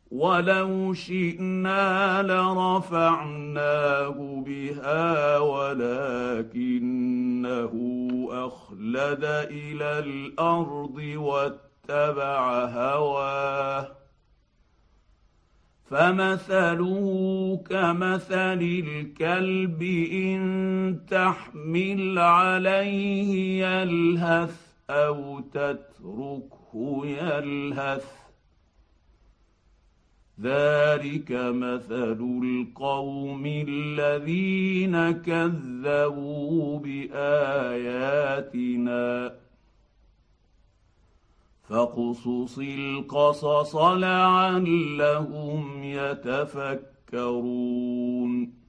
ولو شئنا لرفعناه بها ولكنه اخلد الى الارض واتبع هواه فمثله كمثل الكلب ان تحمل عليه يلهث او تتركه يلهث ذلك مثل القوم الذين كذبوا باياتنا فاقصص القصص لعلهم يتفكرون